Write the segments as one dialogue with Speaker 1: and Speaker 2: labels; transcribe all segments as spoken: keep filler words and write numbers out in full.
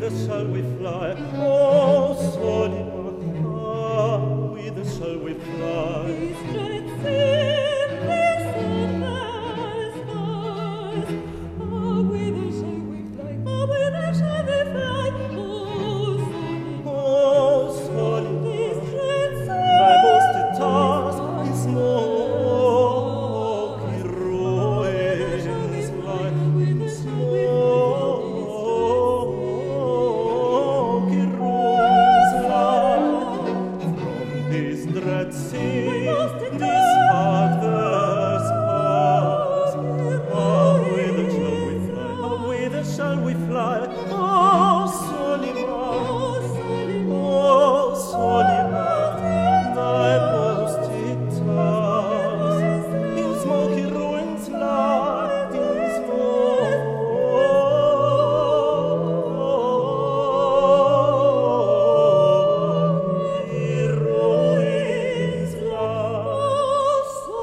Speaker 1: whither shall we fly? Oh, Solima, ah, whither shall we fly?
Speaker 2: These dread cities and vast stars, ah, whither shall we fly? Ah, whither shall we fly? Oh, Solima,
Speaker 1: Oh, Solima,
Speaker 2: these dread
Speaker 1: thy boasted
Speaker 2: cities
Speaker 1: task is smoky
Speaker 2: Whither shall we
Speaker 1: ruins
Speaker 2: fly?
Speaker 1: lie.
Speaker 2: Whither shall we fly?
Speaker 1: Smoky ruins lie. From this dread sea, this farthest pass. Ah, whither shall we fly? Ah, whither shall we fly? Oh, Solima, oh, Solima, thy boasted task in smoky ruins lie, in smoky ruins lie.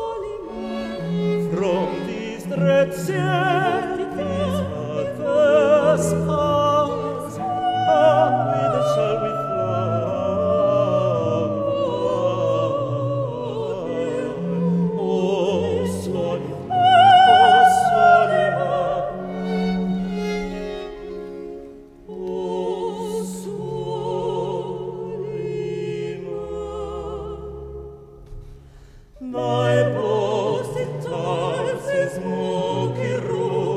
Speaker 1: From these dread cities farthest pass, ah, whither shall we fly? Oh, Solima, oh, Solima, oh, Solima. Thy boasted task is smoky ruins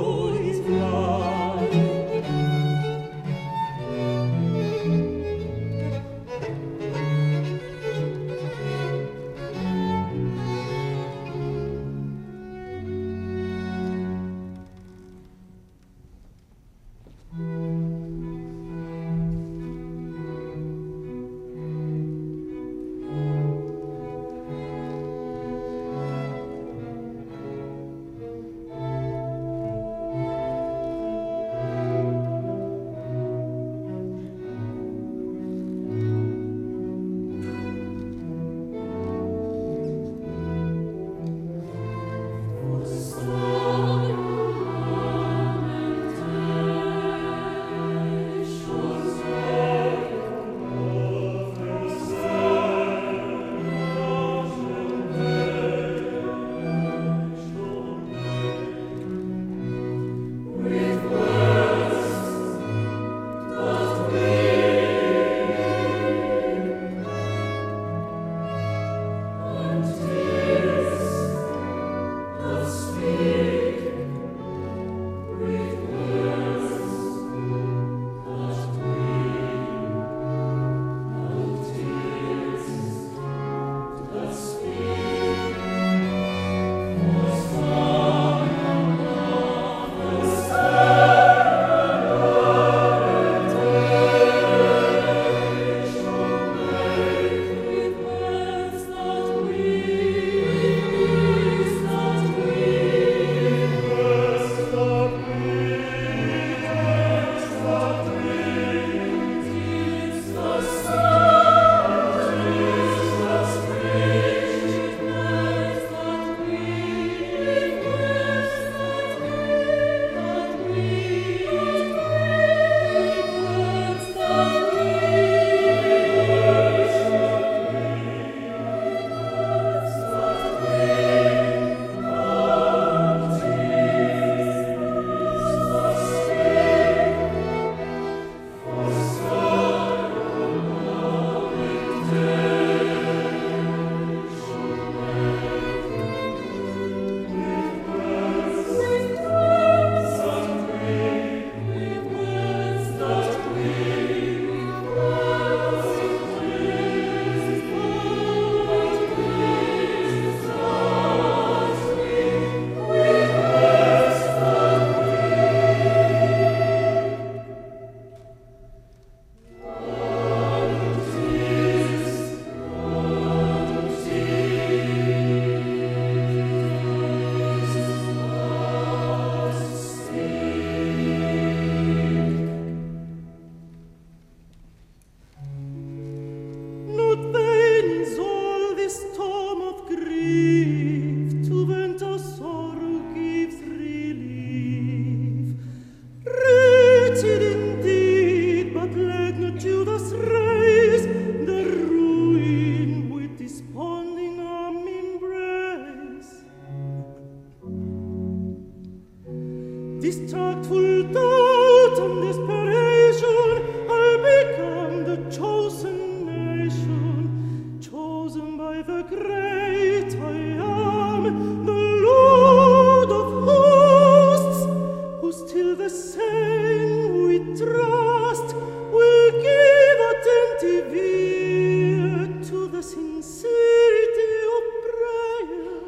Speaker 1: Distractful doubt and desperation, I'll become the chosen nation, chosen by the great I am, the Lord of hosts, who still the same we trust, will give attentive ear to the sincerity of prayer.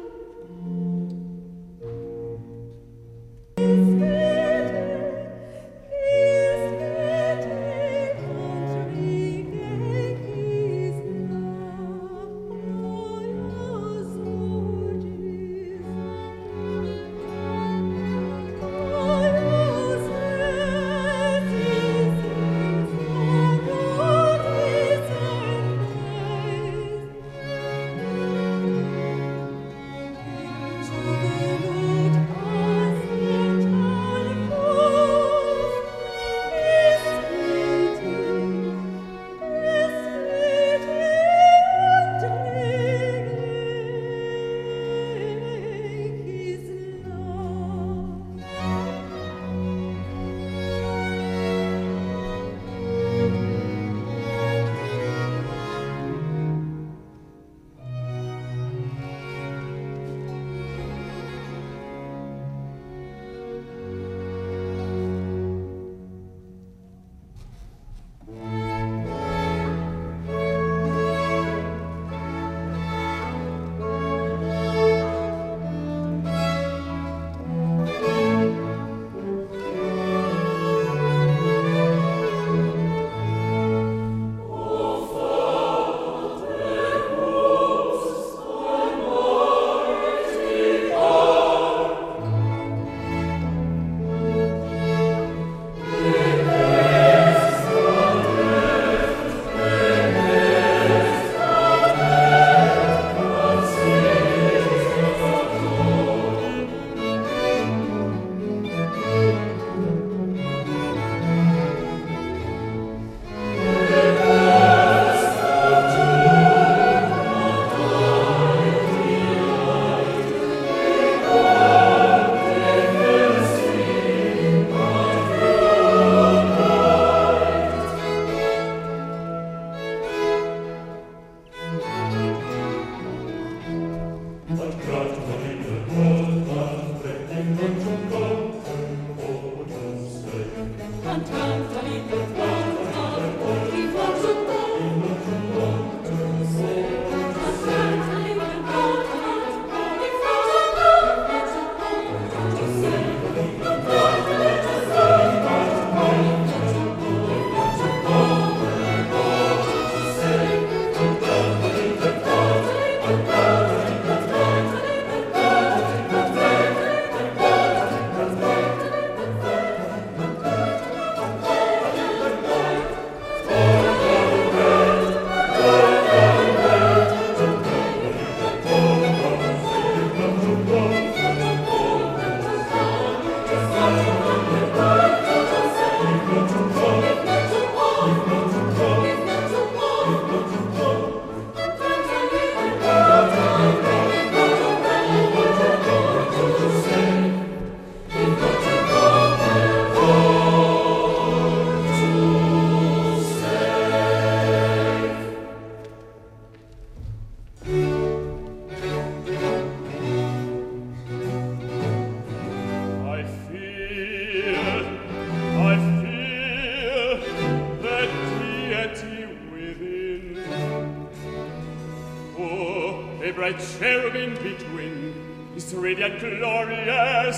Speaker 3: Cherubim between his radiant glorious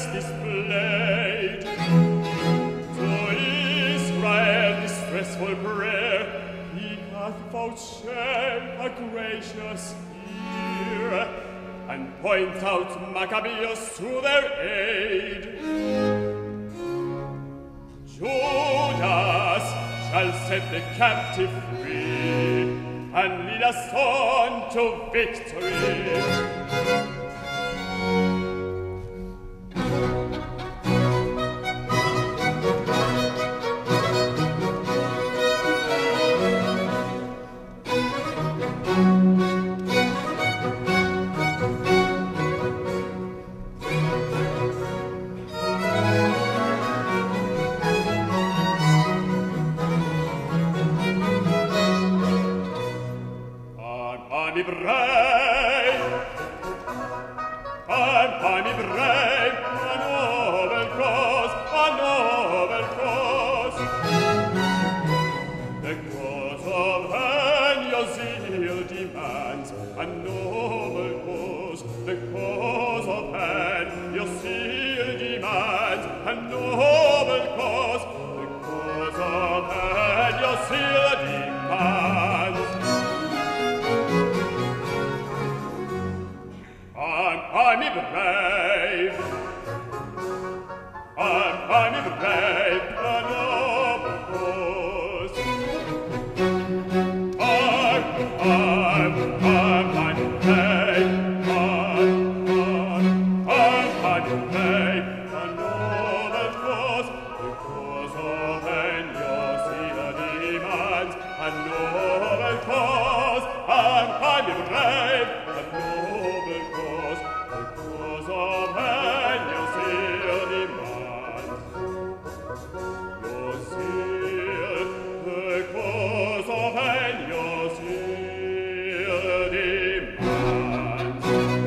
Speaker 3: displayed. To Israel distressful prayer he hath vouchsafed a gracious ear, and point out Maccabeus to their aid. Judas shall set the captive free, and lead us on to victory. I'm in brave and noble cause. I'm, I'm, I'm, I'm brave, I'm, I'm, I'm, I'm brave and noble cause, because of your demands and noble cause. I'm, I'm brave and noble cause, because of your demands. Your seal, the cause of your seal demands.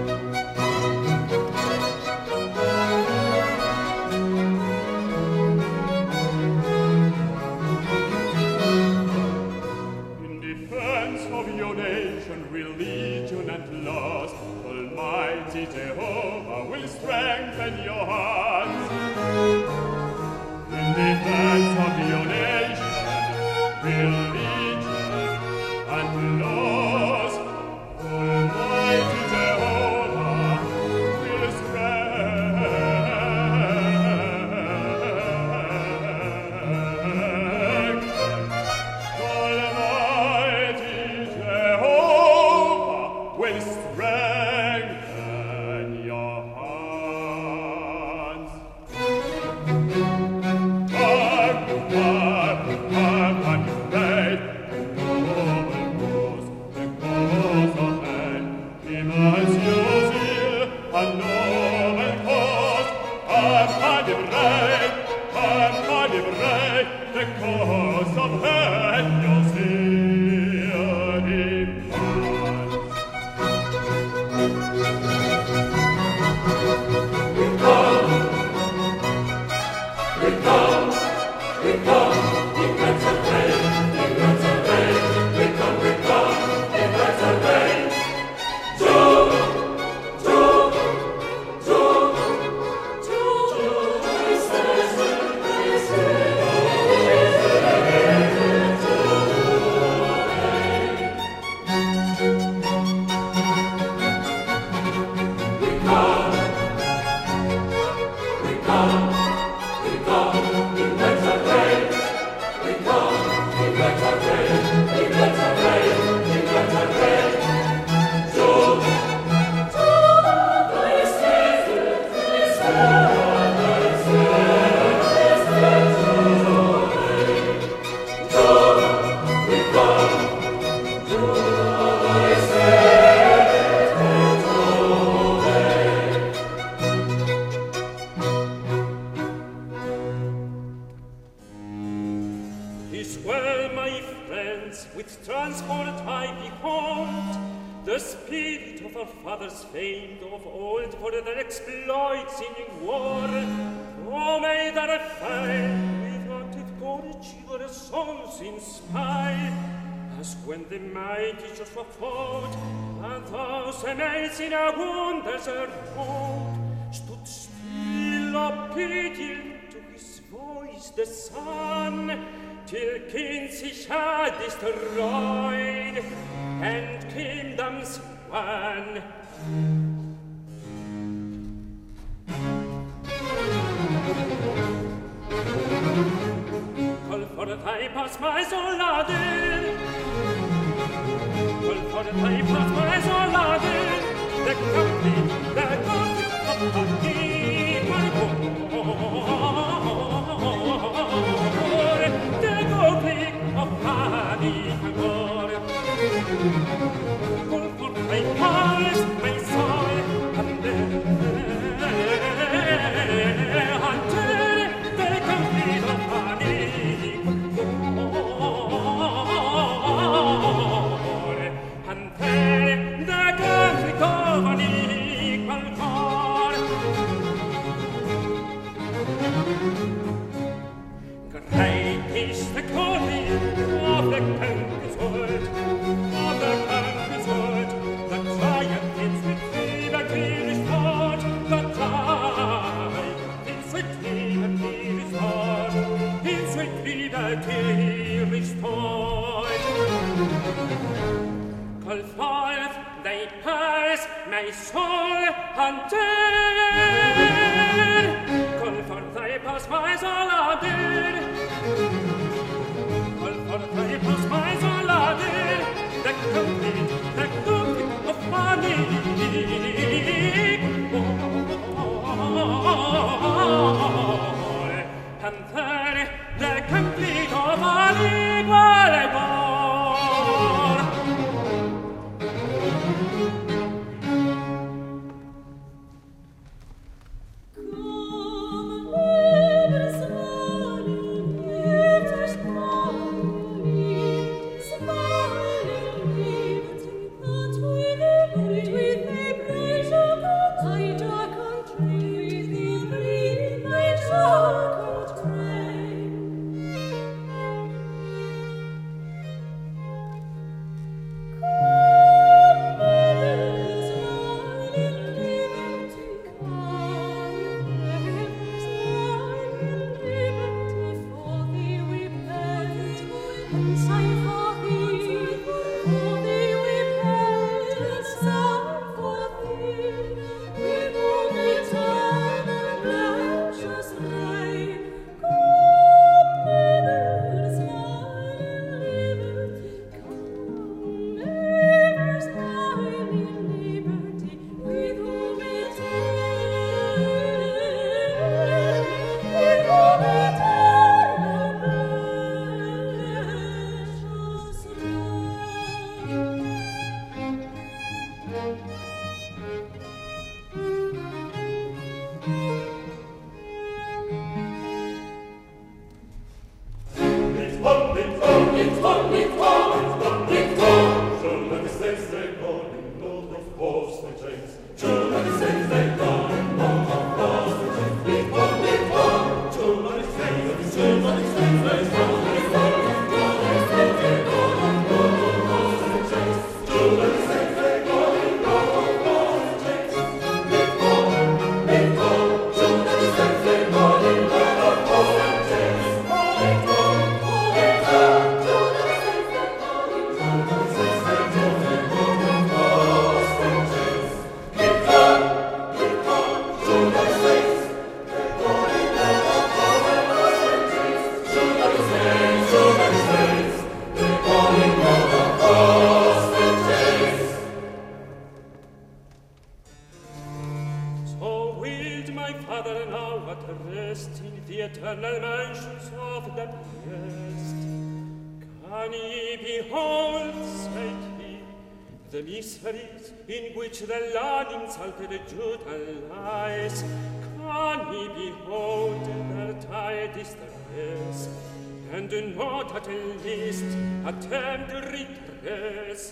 Speaker 3: In defense of your nation, religion, and laws, Almighty Jehovah will strengthen your hands. In defense of your nation, religion, and laws, Almighty Jehovah will strengthen. Almighty Jehovah will strengthen your hands. I'm, I'm, I'm, I'm brave, noble cause, the cause of man. Demands your zeal, a noble cause. I'm, I'm brave, I'm, I'm brave, the cause of man, your zeal demands.
Speaker 4: Is well, my friends, with transport I behold the spirit of our fathers famed of old for their exploits in war. Oh, may their fame with unto courage their souls inspire, as when the mighty Joshua fought, and those amazing wonders wrought, stood still obedient to his voice the sun, till kings he had destroyed, and kingdoms won. Call for thy pass, my soul, Adel. Call for thy pass, my soul, Adel. The country, the country of Hakim, my the country of Hakim, call for thy pass, my soul, Adel. Great is the glory of the conqueror's word, of the conqueror's word, the triumph in sweet liberty restored, the triumph in sweet liberty restored, in sweet liberty restored. Call forth thy pass, my soul, and dare. Call forth thy pass, my soul, are now at rest in the eternal mansions of the blessed. Can ye behold, said he, the miseries in which the land insulted Judah lies? Can ye behold their dire distress, and do not at least attempt redress?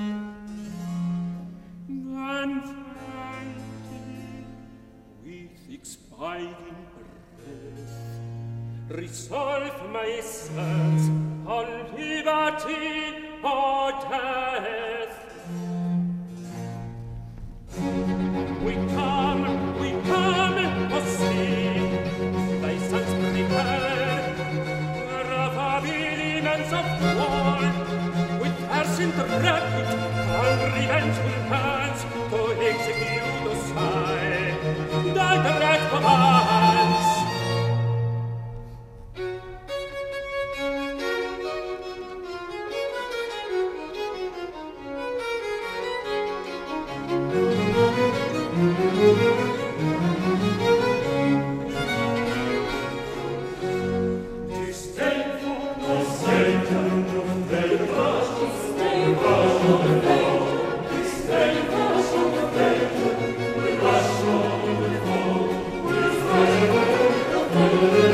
Speaker 4: And finally, with expiring breath, resolve my sons on liberty or death. We come, we come, O see, thy sons prepare of habiliments of war, with heirs intrepid, on revengeful hands, to execute the sign, thy dread commands.
Speaker 2: Thank you.